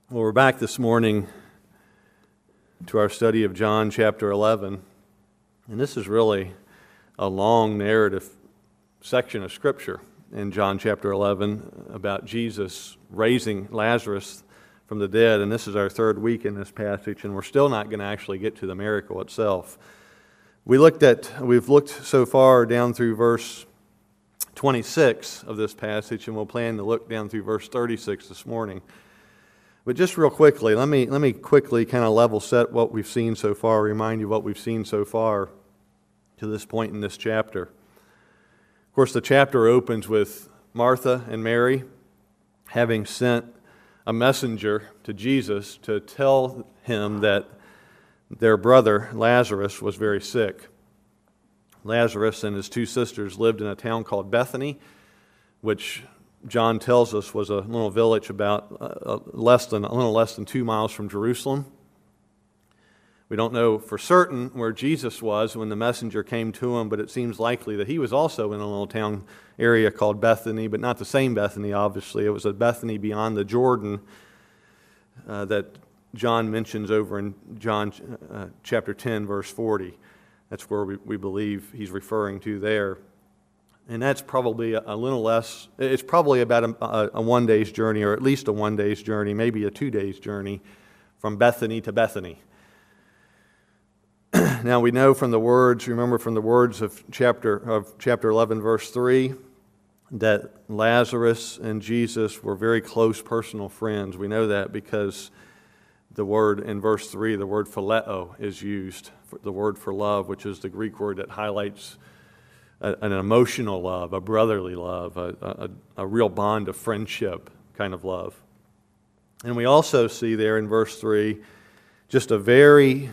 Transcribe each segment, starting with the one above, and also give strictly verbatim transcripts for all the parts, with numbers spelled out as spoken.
Well, we're back this morning to our study of John chapter eleven, and this is really a long narrative section of Scripture in John chapter eleven about Jesus raising Lazarus from the dead, and this is our third week in this passage, and we're still not going to actually get to the miracle itself. We looked at, we've looked so far down through verse twenty-six of this passage, and we'll plan to look down through verse thirty-six this morning. But just real quickly, let me let me quickly kind of level set what we've seen so far, remind you what we've seen so far to this point in this chapter. Of course, the chapter opens with Martha and Mary having sent a messenger to Jesus to tell him that their brother Lazarus was very sick. Lazarus and his two sisters lived in a town called Bethany, which John tells us was a little village about uh, less than a little less than two miles from Jerusalem. We don't know for certain where Jesus was when the messenger came to him, but it seems likely that he was also in a little town area called Bethany, but not the same Bethany, obviously. It was a Bethany beyond the Jordan uh, that John mentions over in John uh, chapter ten, verse forty. That's where we, we believe he's referring to there. And that's probably a, a little less, it's probably about a, a, a one day's journey, or at least a one day's journey, maybe a two days journey from Bethany to Bethany. Now we know from the words, remember from the words of chapter of chapter eleven, verse three, that Lazarus and Jesus were very close personal friends. We know that because the word in verse three, the word phileo is used, the word for love, which is the Greek word that highlights an emotional love, a brotherly love, a, a, a real bond of friendship kind of love. And we also see there in verse three just a very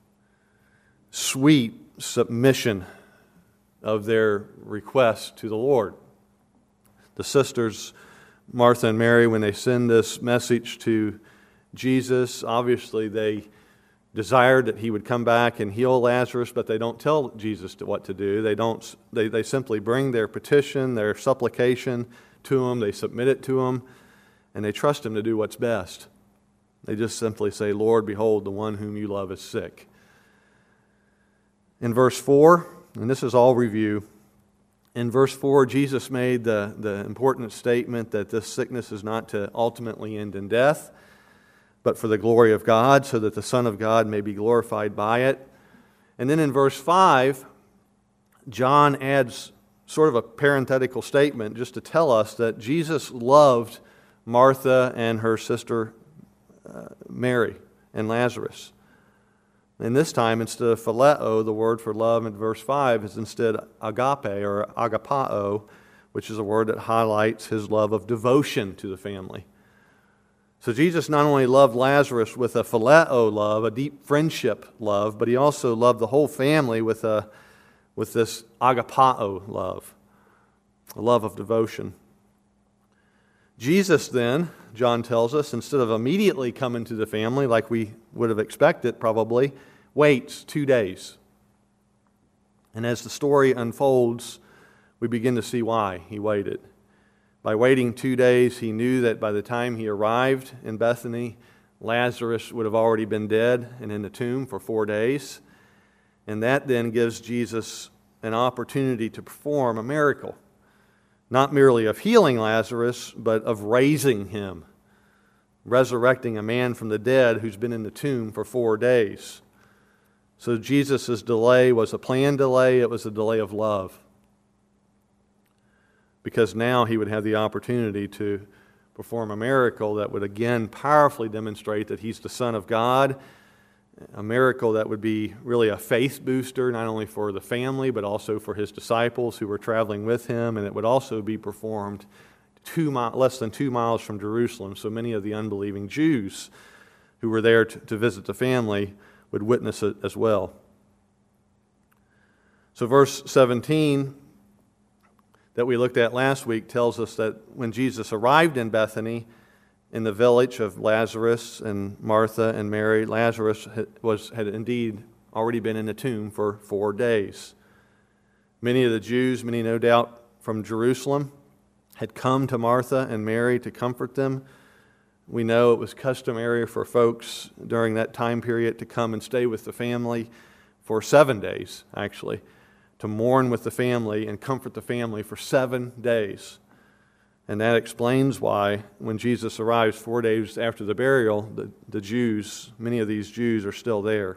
sweet submission of their request to the Lord. The sisters, Martha and Mary, when they send this message to Jesus, obviously they desired that he would come back and heal Lazarus, but they don't tell Jesus what to do. They don't. They, they simply bring their petition, their supplication to him. They submit it to him, and they trust him to do what's best. They just simply say, "Lord, behold, the one whom you love is sick." In verse four, and this is all review, in verse four, Jesus made the, the important statement that this sickness is not to ultimately end in death, but for the glory of God, so that the Son of God may be glorified by it. And then in verse five, John adds sort of a parenthetical statement just to tell us that Jesus loved Martha and her sister uh, Mary and Lazarus. And this time, instead of phileo, the word for love in verse five is instead agape or agapao, which is a word that highlights his love of devotion to the family. So Jesus not only loved Lazarus with a phileo love, a deep friendship love, but he also loved the whole family with a with this agapao love, a love of devotion. Jesus then, John tells us, instead of immediately coming to the family like we would have expected probably, waits two days. And as the story unfolds, we begin to see why he waited. By waiting two days, he knew that by the time he arrived in Bethany, Lazarus would have already been dead and in the tomb for four days. And that then gives Jesus an opportunity to perform a miracle, not merely of healing Lazarus, but of raising him, resurrecting a man from the dead who's been in the tomb for four days. So Jesus' delay was a planned delay, it was a delay of love, because now he would have the opportunity to perform a miracle that would again powerfully demonstrate that he's the Son of God, a miracle that would be really a faith booster, not only for the family, but also for his disciples who were traveling with him, and it would also be performed two mi- less than two miles from Jerusalem, so many of the unbelieving Jews who were there to, to visit the family would witness it as well. So verse seventeen that we looked at last week tells us that when Jesus arrived in Bethany, in the village of Lazarus and Martha and Mary, Lazarus was had indeed already been in the tomb for four days. Many of the Jews, many no doubt from Jerusalem, had come to Martha and Mary to comfort them We know it was customary for folks during that time period to come and stay with the family for seven days, actually, to mourn with the family and comfort the family for seven days. And that explains why when Jesus arrives four days after the burial, the, the Jews, many of these Jews are still there.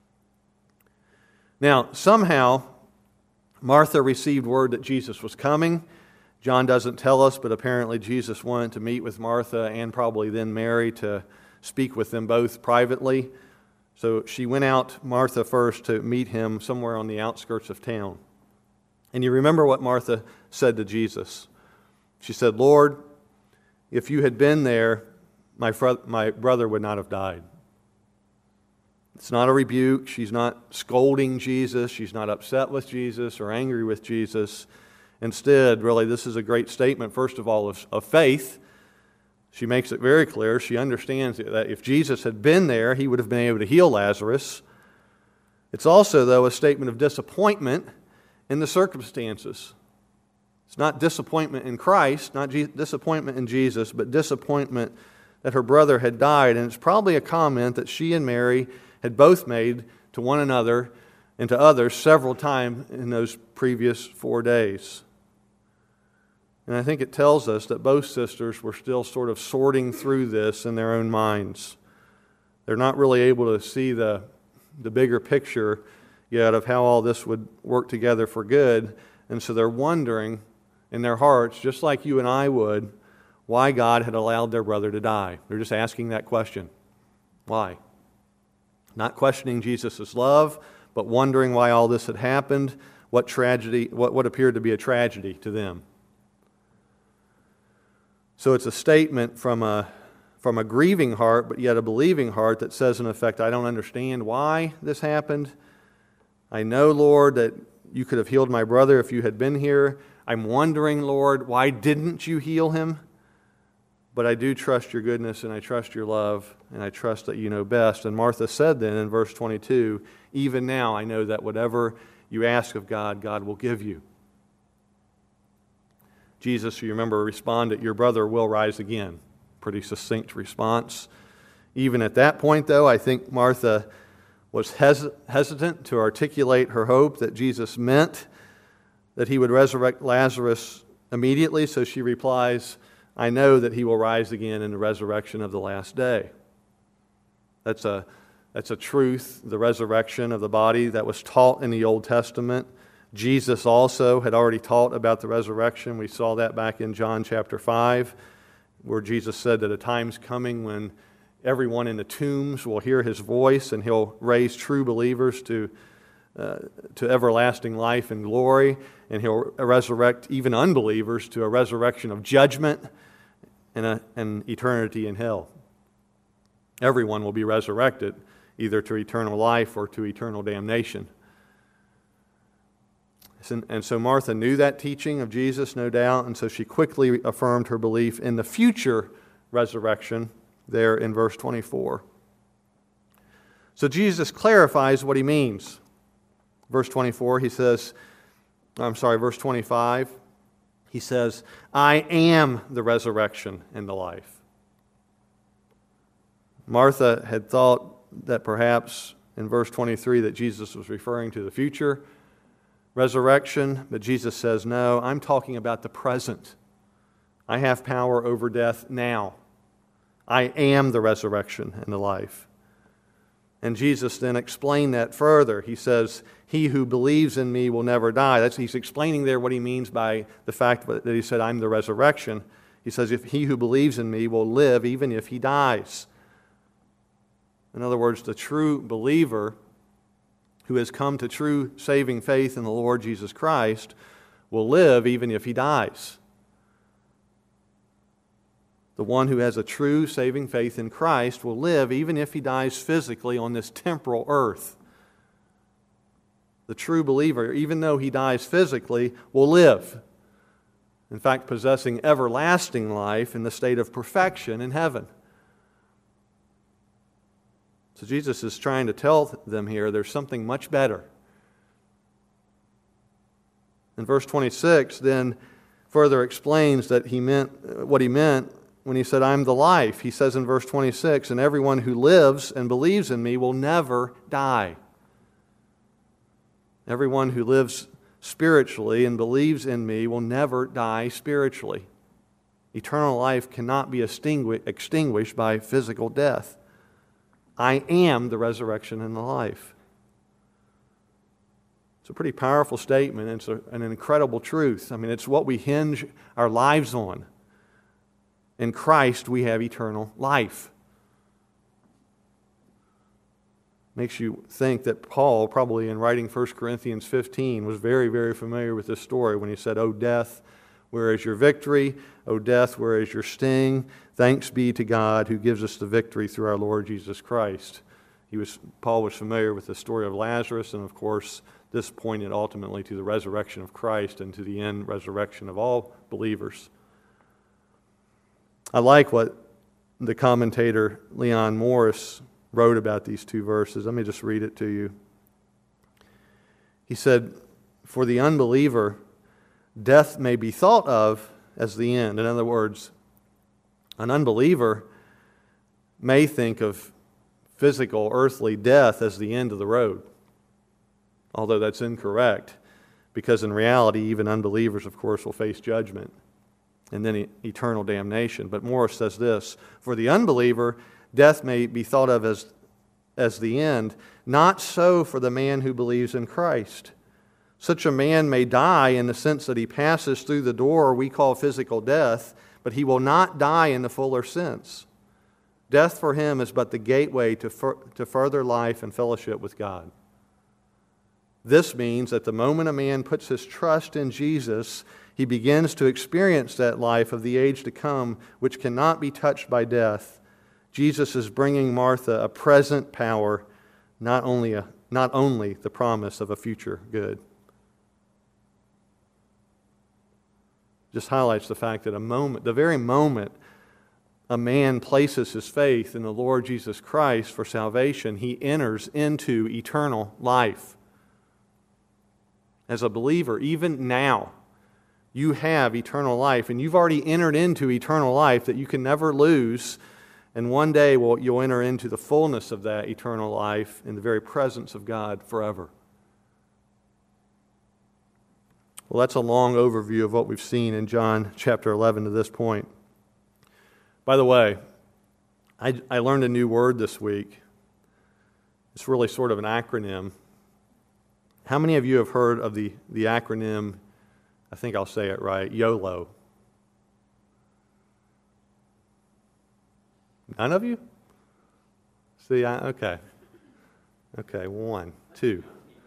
Now, somehow, Martha received word that Jesus was coming. John doesn't tell us, but apparently Jesus wanted to meet with Martha and probably then Mary to speak with them both privately. So she went out, Martha first, to meet him somewhere on the outskirts of town. And you remember what Martha said to Jesus. She said, "Lord, if you had been there, my, fr- my brother would not have died." It's not a rebuke. She's not scolding Jesus. She's not upset with Jesus or angry with Jesus. Instead, really, this is a great statement, first of all, of, of faith. She makes it very clear. She understands that if Jesus had been there, he would have been able to heal Lazarus. It's also, though, a statement of disappointment in the circumstances. It's not disappointment in Christ, not Je- disappointment in Jesus, but disappointment that her brother had died. And it's probably a comment that she and Mary had both made to one another and to others several times in those previous four days. And I think it tells us that both sisters were still sort of sorting through this in their own minds. They're not really able to see the, the bigger picture yet of how all this would work together for good. And so they're wondering in their hearts, just like you and I would, why God had allowed their brother to die. They're just asking that question. Why? Not questioning Jesus' love, but wondering why all this had happened, what tragedy, what, what appeared to be a tragedy to them. So it's a statement from a, from a grieving heart, but yet a believing heart that says, in effect, I don't understand why this happened. I know, Lord, that you could have healed my brother if you had been here. I'm wondering, Lord, why didn't you heal him? But I do trust your goodness, and I trust your love, and I trust that you know best. And Martha said then in verse twenty-two, even now I know that whatever you ask of God, God will give you. Jesus, you remember, responded, your brother will rise again. Pretty succinct response. Even at that point, though, I think Martha was hes- hesitant to articulate her hope that Jesus meant that he would resurrect Lazarus immediately, so she replies, I know that he will rise again in the resurrection of the last day. That's a, that's a truth, the resurrection of the body that was taught in the Old Testament. Jesus also had already taught about the resurrection. We saw that back in John chapter five, where Jesus said that a time's coming when everyone in the tombs will hear his voice, and he'll raise true believers to uh, to everlasting life and glory, and he'll resurrect even unbelievers to a resurrection of judgment and a, an eternity in hell. Everyone will be resurrected, either to eternal life or to eternal damnation. And so Martha knew that teaching of Jesus, no doubt, and so she quickly affirmed her belief in the future resurrection there in verse twenty-four. So Jesus clarifies what he means. Verse twenty-four, he says, I'm sorry, verse twenty-five, he says, I am the resurrection and the life. Martha had thought that perhaps in verse twenty-three that Jesus was referring to the future resurrection, but Jesus says, no, I'm talking about the present. I have power over death now. I am the resurrection and the life. And Jesus then explained that further. He says, he who believes in me will never die. That's, he's explaining there what he means by the fact that he said, I'm the resurrection. He says, if he who believes in me will live even if he dies. In other words, the true believer who has come to true saving faith in the Lord Jesus Christ will live even if he dies. The one who has a true saving faith in Christ will live even if he dies physically on this temporal earth. The true believer, even though he dies physically, will live. In fact, possessing everlasting life in the state of perfection in heaven. So Jesus is trying to tell them here there's something much better. In verse twenty-six, then further explains that he meant what he meant when he said, I'm the life. He says in verse twenty-six, and everyone who lives and believes in me will never die. Everyone who lives spiritually and believes in me will never die spiritually. Eternal life cannot be extinguished by physical death. I am the resurrection and the life. It's a pretty powerful statement. It's a, an incredible truth. I mean, it's what we hinge our lives on. In Christ, we have eternal life. Makes you think that Paul, probably in writing First Corinthians fifteen, was very, very familiar with this story when he said, O death, where is your victory? O death, where is your sting? Thanks be to God who gives us the victory through our Lord Jesus Christ. He was, Paul was familiar with the story of Lazarus, and of course, this pointed ultimately to the resurrection of Christ and to the end resurrection of all believers. I like what the commentator Leon Morris wrote about these two verses. Let me just read it to you. He said, for the unbeliever, death may be thought of as the end. In other words, an unbeliever may think of physical, earthly death as the end of the road. Although that's incorrect, because in reality, even unbelievers, of course, will face judgment and then eternal damnation. But Morris says this, for the unbeliever, death may be thought of as, as the end. Not so for the man who believes in Christ. Such a man may die in the sense that he passes through the door we call physical death, but he will not die in the fuller sense. Death for him is but the gateway to, fur- to further life and fellowship with God. This means that the moment a man puts his trust in Jesus, he begins to experience that life of the age to come, which cannot be touched by death. Jesus is bringing Martha a present power, not only, a, not only the promise of a future good. Just highlights the fact that a moment, the very moment a man places his faith in the Lord Jesus Christ for salvation, he enters into eternal life. As a believer, even now, you have eternal life, and you've already entered into eternal life that you can never lose, and one day will you'll enter into the fullness of that eternal life in the very presence of God forever. Well, that's a long overview of what we've seen in John chapter eleven to this point. By the way, I, I learned a new word this week. It's really sort of an acronym. How many of you have heard of the, the acronym, I think I'll say it right, YOLO? None of you? See, I, okay. Okay, one, two.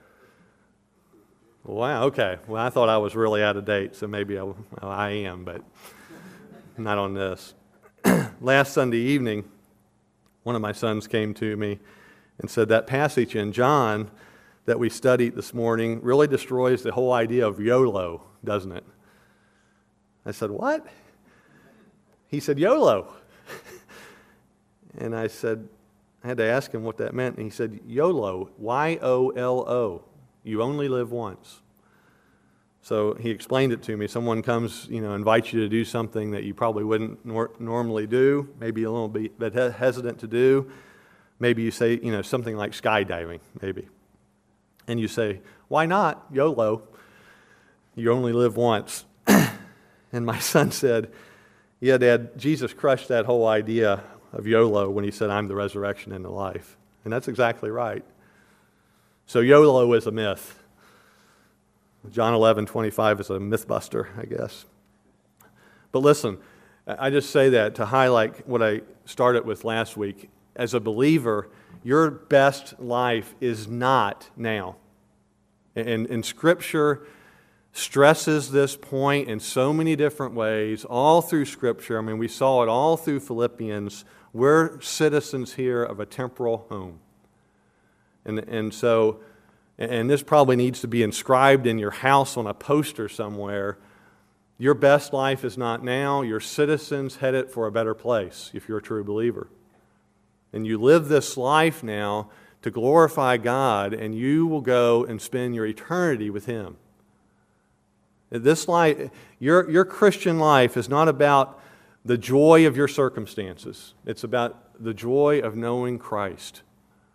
Wow, okay. Well, I thought I was really out of date, so maybe I, well, I am, but not on this. Last Sunday evening, one of my sons came to me and said that passage in John that we studied this morning really destroys the whole idea of YOLO, doesn't it? I said, what? He said, YOLO. And I said, I had to ask him what that meant, and he said, YOLO, Y O L O. You only live once. So he explained it to me. Someone comes, you know, invites you to do something that you probably wouldn't nor- normally do, maybe a little bit, bit hesitant to do. Maybe you say, you know, something like skydiving, maybe. And you say, why not? YOLO. You only live once. And my son said, yeah, Dad, Jesus crushed that whole idea of YOLO when he said, I'm the resurrection and the life. And that's exactly right. So YOLO is a myth. John eleven twenty-five is a myth buster, I guess. But listen, I just say that to highlight what I started with last week. As a believer, your best life is not now. And, and Scripture stresses this point in so many different ways, all through Scripture. I mean, we saw it all through Philippians. We're citizens here of a temporal home. And, and so, and this probably needs to be inscribed in your house on a poster somewhere. Your best life is not now. You're citizens headed for a better place if you're a true believer. And you live this life now to glorify God, and you will go and spend your eternity with Him. This life, your, your Christian life is not about the joy of your circumstances. It's about the joy of knowing Christ.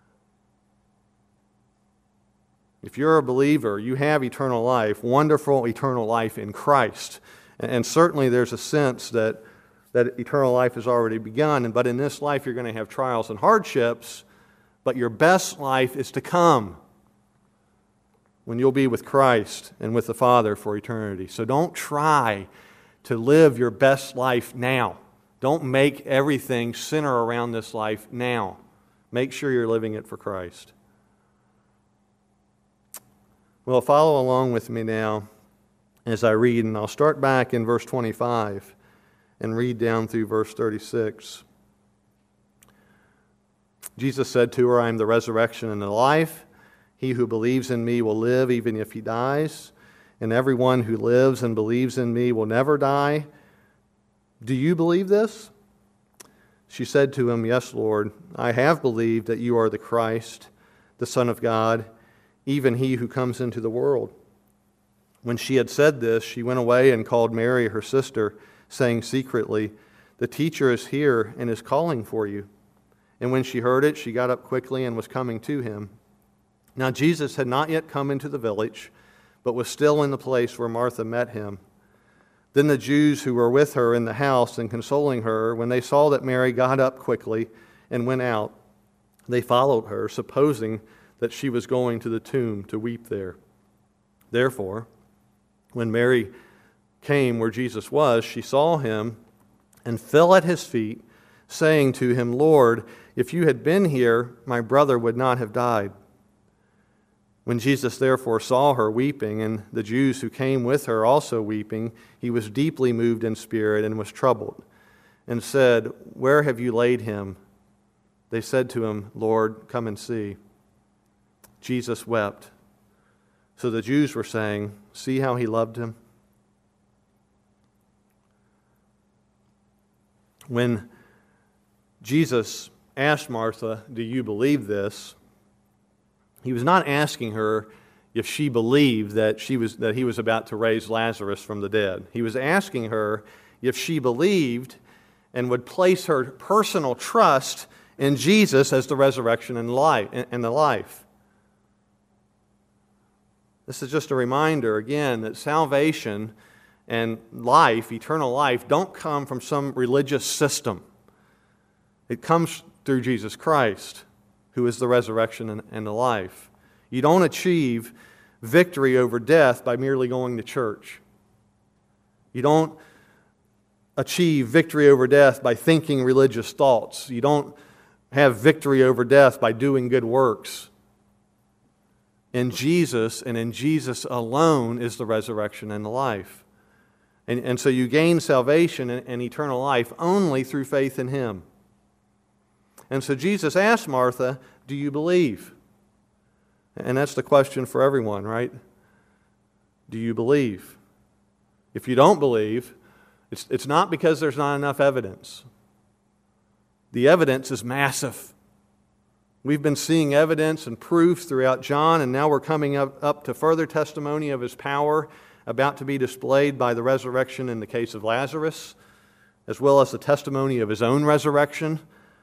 If you're a believer, you have eternal life, wonderful eternal life in Christ. And certainly there's a sense that, that eternal life has already begun. But in this life you're going to have trials and hardships, but your best life is to come, when you'll be with Christ and with the Father for eternity. So don't try to live your best life now. Don't make everything center around this life now. Make sure you're living it for Christ. Well, follow along with me now as I read, and I'll start back in verse twenty-five and read down through verse thirty-six. Jesus said to her, "I am the resurrection and the life. He who believes in me will live even if he dies, and everyone who lives and believes in me will never die. Do you believe this?" She said to him, "Yes, Lord, I have believed that you are the Christ, the Son of God, even he who comes into the world." When she had said this, she went away and called Mary, her sister, saying secretly, "The teacher is here and is calling for you." And when she heard it, she got up quickly and was coming to him. Now Jesus had not yet come into the village, but was still in the place where Martha met him. Then the Jews who were with her in the house and consoling her, when they saw that Mary got up quickly and went out, they followed her, supposing that she was going to the tomb to weep there. Therefore, when Mary came where Jesus was, she saw him and fell at his feet, saying to him, "Lord, if you had been here, my brother would not have died." When Jesus therefore saw her weeping, and the Jews who came with her also weeping, he was deeply moved in spirit and was troubled, and said, "Where have you laid him?" They said to him, "Lord, come and see." Jesus wept. So the Jews were saying, "See how he loved him?" When Jesus asked Martha, "Do you believe this?" he was not asking her if she believed that she was that he was about to raise Lazarus from the dead. He was asking her if she believed and would place her personal trust in Jesus as the resurrection and life and the life. This is just a reminder again that salvation and life, eternal life, don't come from some religious system. It comes through Jesus Christ, who is the resurrection and, and the life. You don't achieve victory over death by merely going to church. You don't achieve victory over death by thinking religious thoughts. You don't have victory over death by doing good works. In Jesus and in Jesus alone is the resurrection and the life. And, and so you gain salvation and, and eternal life only through faith in Him. And so Jesus asked Martha, "Do you believe?" And that's the question for everyone, right? Do you believe? If you don't believe, it's, it's not because there's not enough evidence. The evidence is massive. We've been seeing evidence and proof throughout John, and now we're coming up, up to further testimony of His power about to be displayed by the resurrection in the case of Lazarus, as well as the testimony of His own resurrection.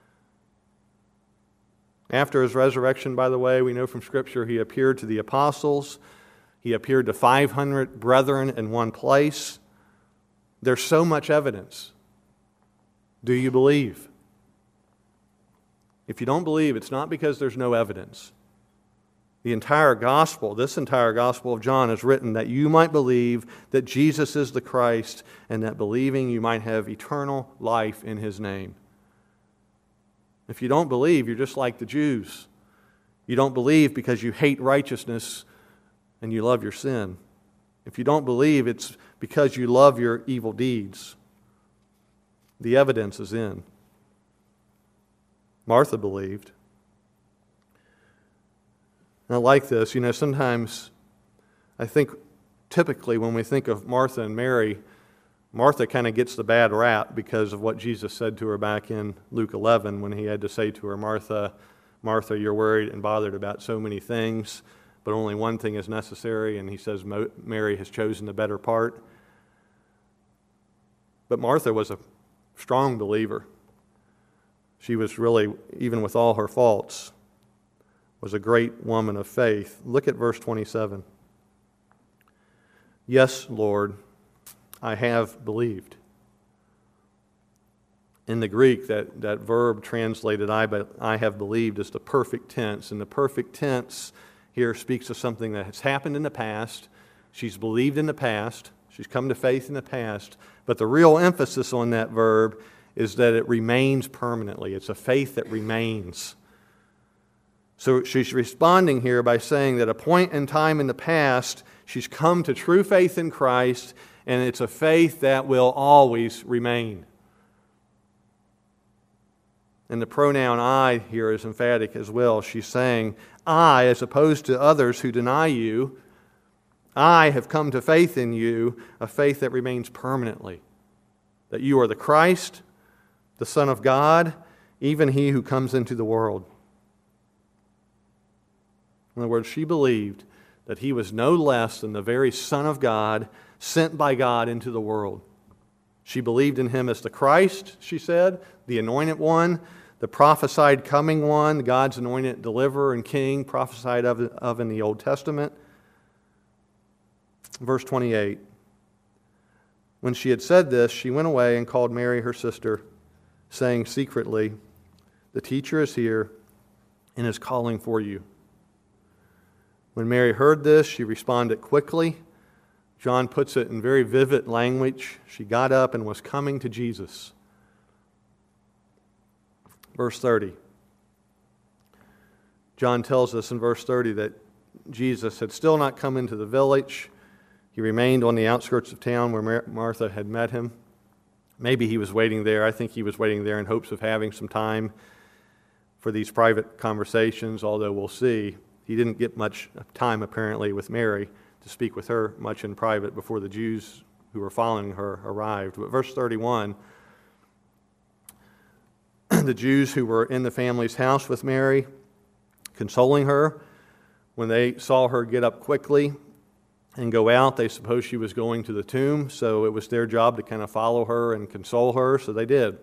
After His resurrection, by the way, we know from Scripture He appeared to the apostles. He appeared to five hundred brethren in one place. There's so much evidence. Do you believe? If you don't believe, it's not because there's no evidence. The entire gospel, this entire gospel of John is written that you might believe that Jesus is the Christ, and that believing you might have eternal life in His name. If you don't believe, you're just like the Jews. You don't believe because you hate righteousness and you love your sin. If you don't believe, it's because you love your evil deeds. The evidence is in. Martha believed. And I like this. You know, sometimes I think typically when we think of Martha and Mary, Martha kind of gets the bad rap because of what Jesus said to her back in Luke eleven when He had to say to her, "Martha, Martha, you're worried and bothered about so many things, but only one thing is necessary." And He says Mary has chosen the better part. But Martha was a strong believer. She was really, even with all her faults, was a great woman of faith. Look at verse twenty-seven. Yes, Lord, I have believed. In the Greek, that, that verb translated, I, I have believed, is the perfect tense. And the perfect tense here speaks of something that has happened in the past. She's believed in the past. She's come to faith in the past. But the real emphasis on that verb is that it remains permanently. It's a faith that remains. So she's responding here by saying that a point in time in the past, she's come to true faith in Christ, and it's a faith that will always remain. And the pronoun I here is emphatic as well. She's saying, I, as opposed to others who deny you, I have come to faith in you, a faith that remains permanently. That you are the Christ, the Son of God, even He who comes into the world. In other words, she believed that He was no less than the very Son of God, sent by God into the world. She believed in Him as the Christ, she said, the Anointed One, the prophesied coming One, God's anointed deliverer and king, prophesied of, of in the Old Testament. Verse twenty-eight. When she had said this, she went away and called Mary, her sister, saying secretly, the teacher is here and is calling for you. When Mary heard this, she responded quickly. John puts it in very vivid language. She got up and was coming to Jesus. Verse thirty. John tells us in verse thirty that Jesus had still not come into the village. He remained on the outskirts of town where Mar- Martha had met him. Maybe he was waiting there. I think he was waiting there in hopes of having some time for these private conversations, although we'll see. He didn't get much time, apparently, with Mary to speak with her much in private before the Jews who were following her arrived. But verse thirty-one, the Jews who were in the family's house with Mary, consoling her, when they saw her get up quickly and go out, they supposed she was going to the tomb, so it was their job to kind of follow her and console her, so they did.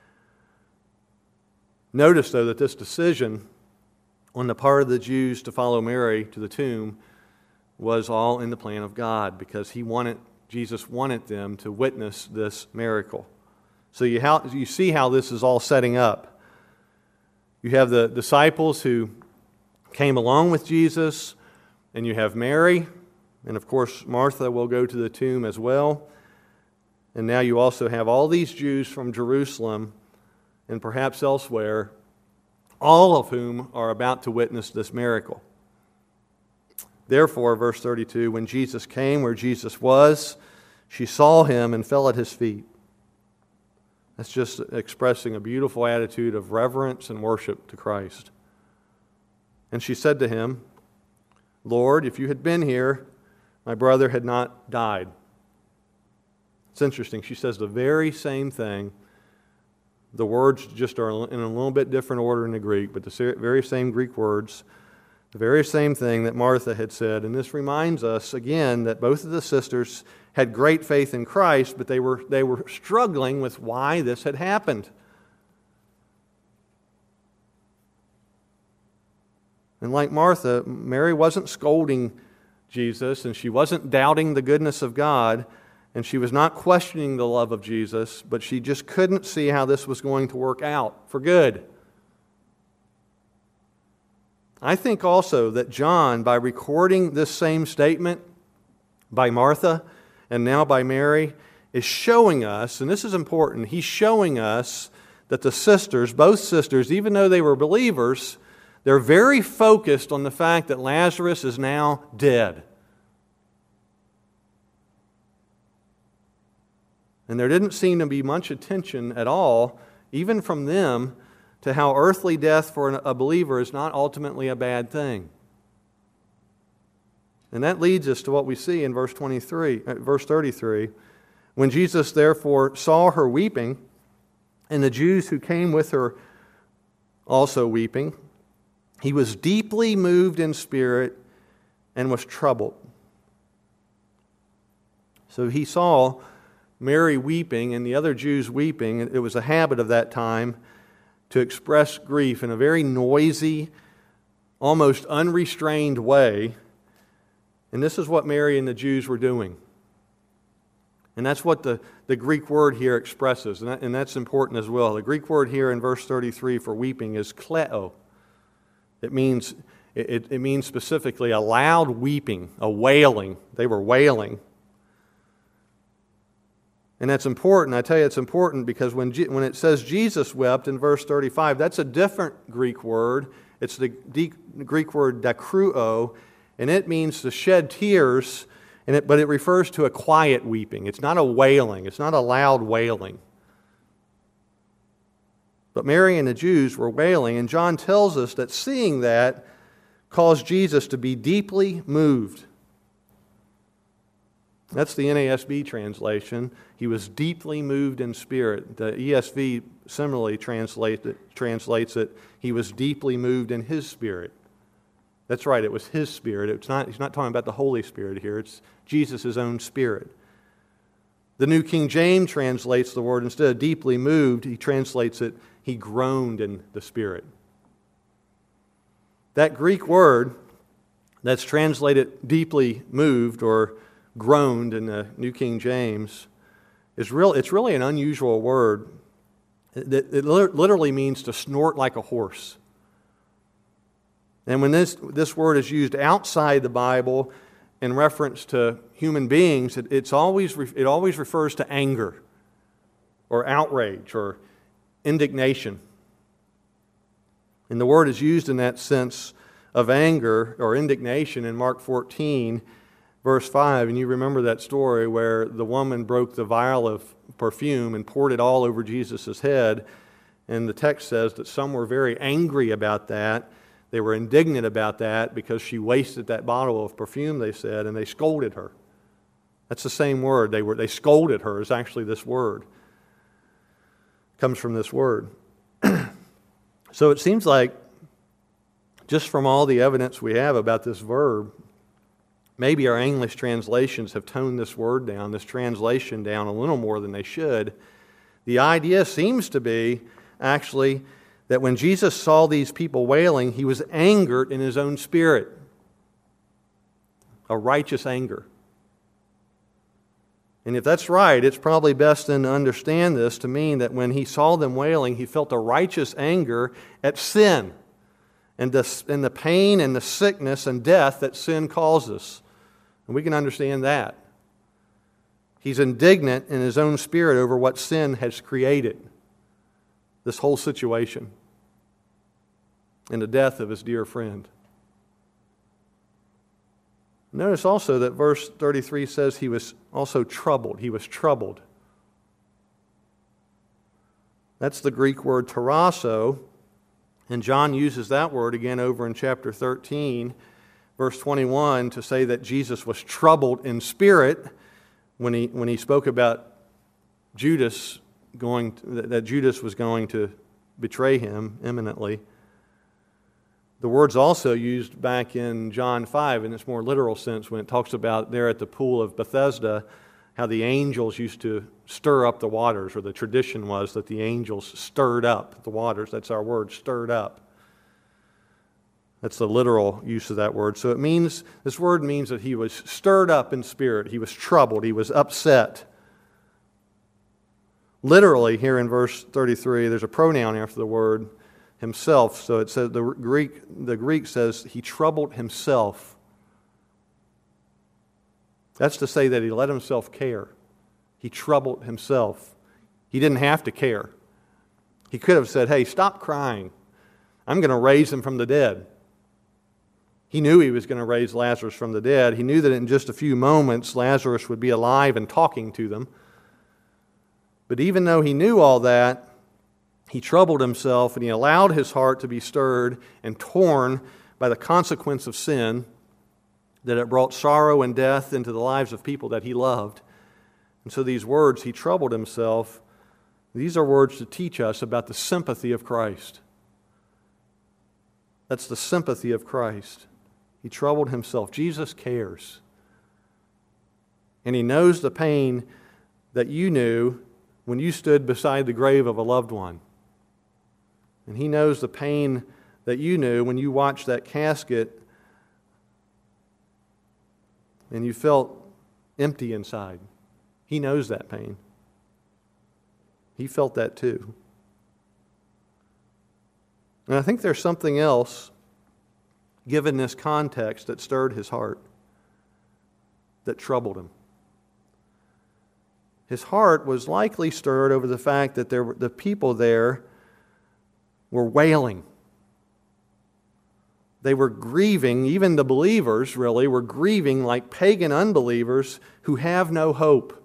Notice, though, that this decision on the part of the Jews to follow Mary to the tomb was all in the plan of God, because he wanted, Jesus wanted them to witness this miracle. So you, how, you see how this is all setting up. You have the disciples who came along with Jesus, and you have Mary, and of course Martha will go to the tomb as well. And now you also have all these Jews from Jerusalem and perhaps elsewhere, all of whom are about to witness this miracle. Therefore, verse thirty-two, when Jesus came where Jesus was, she saw him and fell at his feet. That's just expressing a beautiful attitude of reverence and worship to Christ. And she said to him, Lord, if you had been here, my brother had not died. It's interesting. She says the very same thing. The words just are in a little bit different order in the Greek, but the very same Greek words, the very same thing that Martha had said. And this reminds us, again, that both of the sisters had great faith in Christ, but they were, they were struggling with why this had happened. And like Martha, Mary wasn't scolding Jesus, and she wasn't doubting the goodness of God, and she was not questioning the love of Jesus, but she just couldn't see how this was going to work out for good. I think also that John, by recording this same statement by Martha and now by Mary, is showing us, and this is important, he's showing us that the sisters, both sisters, even though they were believers, they're very focused on the fact that Lazarus is now dead. And there didn't seem to be much attention at all, even from them, to how earthly death for a believer is not ultimately a bad thing. And that leads us to what we see in verse twenty-three, verse thirty-three. When Jesus therefore saw her weeping, and the Jews who came with her also weeping, he was deeply moved in spirit and was troubled. So he saw Mary weeping and the other Jews weeping, it was a habit of that time to express grief in a very noisy, almost unrestrained way. And this is what Mary and the Jews were doing. And that's what the, the Greek word here expresses, and, that, and that's important as well. The Greek word here in verse thirty-three for weeping is kleo. It means, it, it means specifically a loud weeping, a wailing. They were wailing. And that's important. I tell you it's important because when, G, when it says Jesus wept in verse thirty-five, that's a different Greek word. It's the de, Greek word dakruo, and it means to shed tears. And it, but it refers to a quiet weeping. It's not a wailing. It's not a loud wailing. But Mary and the Jews were wailing, and John tells us that seeing that caused Jesus to be deeply moved. That's the N A S B translation. He was deeply moved in spirit. The E S V similarly translate it, translates it, he was deeply moved in his spirit. That's right, it was his spirit. It's not, he's not talking about the Holy Spirit here. It's Jesus' own spirit. The New King James translates the word, instead of deeply moved, he translates it, he groaned in the spirit. That Greek word that's translated deeply moved or groaned in the New King James is real. It's really an unusual word. It, it literally means to snort like a horse. And when this, this word is used outside the Bible in reference to human beings, it, it's always, it always refers to anger or outrage or indignation. And the word is used in that sense of anger or indignation in Mark fourteen, verse five. And you remember that story where the woman broke the vial of perfume and poured it all over Jesus' head. And the text says that some were very angry about that. They were indignant about that because she wasted that bottle of perfume, they said, and they scolded her. That's the same word. They were they scolded her is actually this word. It comes from this word. So it seems like, just from all the evidence we have about this verb, maybe our English translations have toned this word down, this translation down a little more than they should. The idea seems to be, actually, that when Jesus saw these people wailing, he was angered in his own spirit. A righteous anger. And if that's right, it's probably best then to understand this to mean that when he saw them wailing, he felt a righteous anger at sin and the, and the pain and the sickness and death that sin causes. And we can understand that. He's indignant in his own spirit over what sin has created. This whole situation and the death of his dear friend. Notice also that verse thirty-three says he was also troubled. He was troubled. That's the Greek word tarasso, and John uses that word again over in chapter thirteen, verse twenty-one, to say that Jesus was troubled in spirit when he when he spoke about Judas going to, that Judas was going to betray him imminently. The word's also used back in John five in its more literal sense when it talks about there at the pool of Bethesda how the angels used to stir up the waters, or the tradition was that the angels stirred up the waters. That's our word, stirred up. That's the literal use of that word. So it means, this word means that he was stirred up in spirit. He was troubled. He was upset. Literally, here in verse thirty-three, there's a pronoun after the word himself. So it says the Greek the Greek says he troubled himself. That's to say that he let himself care. He troubled himself. He didn't have to care. He could have said, "Hey, stop crying. I'm going to raise him from the dead." He knew he was going to raise Lazarus from the dead. He knew that in just a few moments Lazarus would be alive and talking to them. But even though he knew all that, he troubled himself and he allowed his heart to be stirred and torn by the consequence of sin, that it brought sorrow and death into the lives of people that he loved. And so these words, he troubled himself, these are words to teach us about the sympathy of Christ. That's the sympathy of Christ. He troubled himself. Jesus cares. And he knows the pain that you knew when you stood beside the grave of a loved one. And He knows the pain that you knew when you watched that casket and you felt empty inside. He knows that pain. He felt that too. And I think there's something else, given this context, that stirred His heart, that troubled Him. His heart was likely stirred over the fact that there were, the people there were wailing. They were grieving, even the believers really were grieving like pagan unbelievers who have no hope.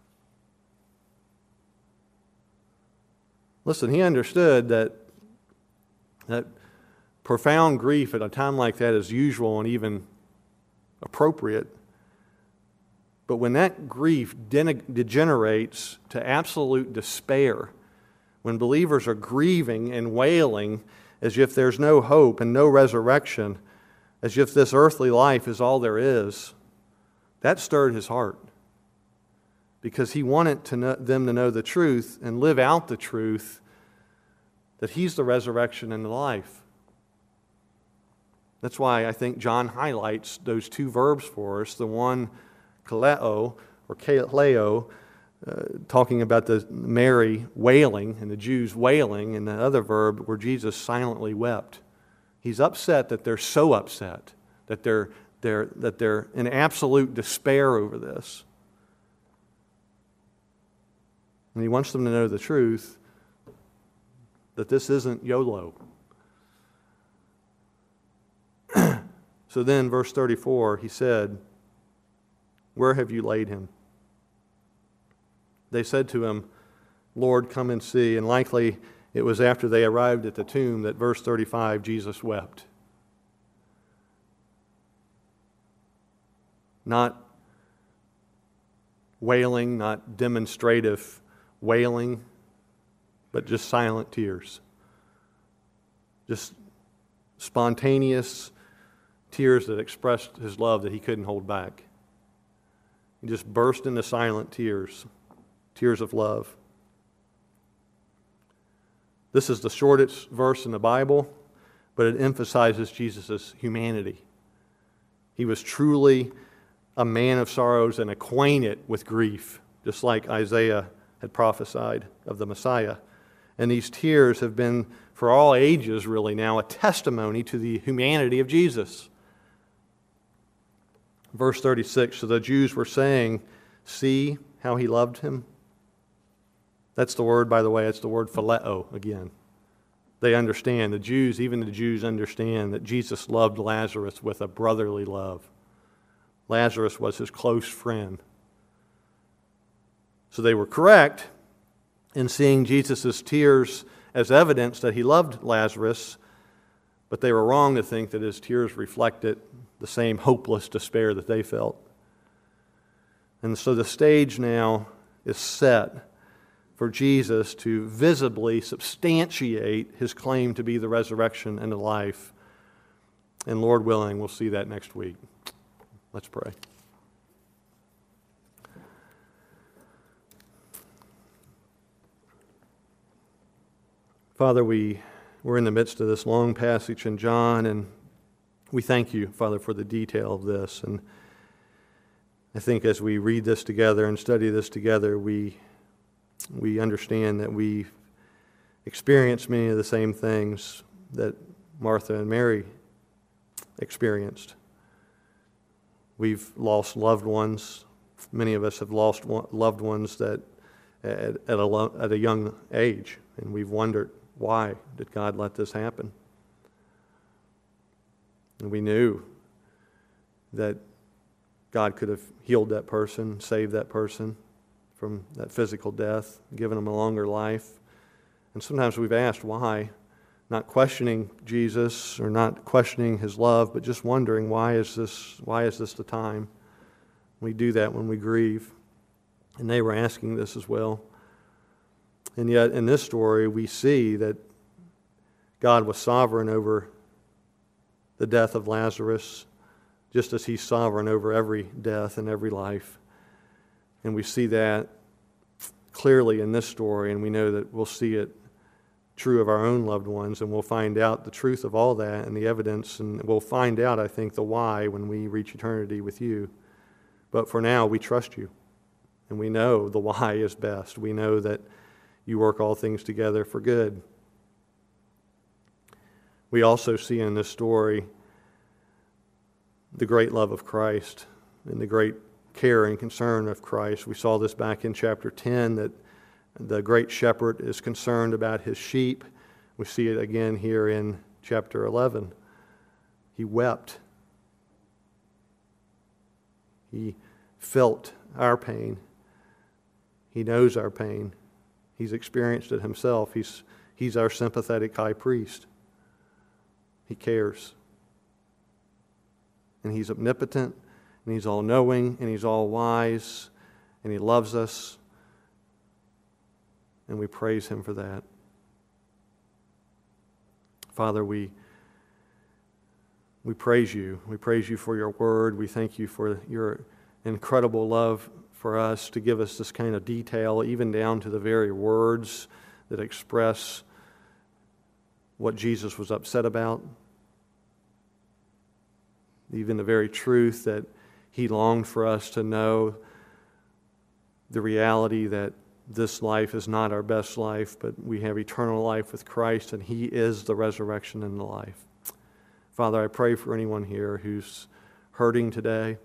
Listen, he understood that, that profound grief at a time like that is usual and even appropriate. But when that grief degenerates to absolute despair, when believers are grieving and wailing as if there's no hope and no resurrection, as if this earthly life is all there is, that stirred his heart. Because he wanted to know, them to know the truth and live out the truth that He's the resurrection and the life. That's why I think John highlights those two verbs for us, the one kaleo or kaleo, uh, talking about the Mary wailing and the Jews wailing, and the other verb where Jesus silently wept. He's upset that they're so upset, that they're, they're, that they're in absolute despair over this. And He wants them to know the truth, that this isn't YOLO. So then, verse thirty-four, he said, "Where have you laid him?" They said to him, "Lord, come and see." And likely it was after they arrived at the tomb that verse thirty-five, Jesus wept. Not wailing, not demonstrative wailing, but just silent tears. Just spontaneous tears that expressed His love that He couldn't hold back. He just burst into silent tears, tears of love. This is the shortest verse in the Bible, but it emphasizes Jesus' humanity. He was truly a man of sorrows and acquainted with grief, just like Isaiah had prophesied of the Messiah. And these tears have been, for all ages really now, a testimony to the humanity of Jesus. Verse thirty-six, so the Jews were saying, "See how He loved him." That's the word, by the way, it's the word phileo again. They understand, the Jews, even the Jews understand that Jesus loved Lazarus with a brotherly love. Lazarus was His close friend. So they were correct in seeing Jesus' tears as evidence that He loved Lazarus, but they were wrong to think that His tears reflected the same hopeless despair that they felt. And so the stage now is set for Jesus to visibly substantiate His claim to be the resurrection and the life. And Lord willing, we'll see that next week. Let's pray. Father, we, we're in the midst of this long passage in John, and we thank You, Father, for the detail of this. And I think as we read this together and study this together, we we understand that we experience many of the same things that Martha and Mary experienced. We've lost loved ones. Many of us have lost loved ones that at, at, a, at a young age, and we've wondered, why did God let this happen? And we knew that God could have healed that person, saved that person from that physical death, given them a longer life. And sometimes we've asked why, not questioning Jesus or not questioning His love, but just wondering, why is this, why is this the time? We do that when we grieve. And they were asking this as well. And yet in this story we see that God was sovereign over the death of Lazarus, just as He's sovereign over every death and every life. And we see that clearly in this story, and we know that we'll see it true of our own loved ones, and we'll find out the truth of all that and the evidence, and we'll find out, I think, the why when we reach eternity with you. But for now, we trust you, and we know the why is best. We know that you work all things together for good. We also see in this story the great love of Christ and the great care and concern of Christ. We saw this back in chapter ten, that the great shepherd is concerned about his sheep. We see it again here in chapter eleven. He wept. He felt our pain. He knows our pain. He's experienced it himself. He's, he's our sympathetic high priest. He cares. And he's omnipotent, and he's all-knowing, and he's all-wise, and he loves us, and we praise him for that. Father, we we praise you. We praise you for your word. We thank you for your incredible love for us to give us this kind of detail, even down to the very words that express what Jesus was upset about, even the very truth that he longed for us to know, the reality that this life is not our best life, but we have eternal life with Christ, and he is the resurrection and the life. Father, I pray for anyone here who's hurting today,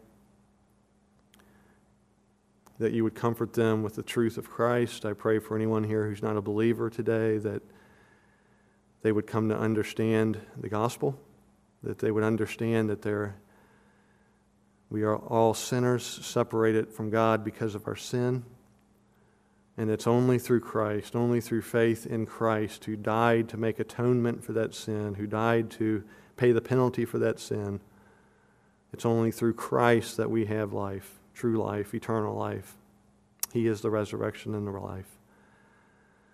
that you would comfort them with the truth of Christ. I pray for anyone here who's not a believer today, that they would come to understand the gospel, that they would understand that they're, we are all sinners separated from God because of our sin. And it's only through Christ, only through faith in Christ, who died to make atonement for that sin, who died to pay the penalty for that sin. It's only through Christ that we have life, true life, eternal life. He is the resurrection and the life.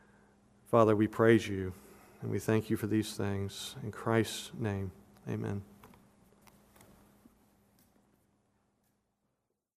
Father, we praise you, and we thank you for these things. In Christ's name, amen.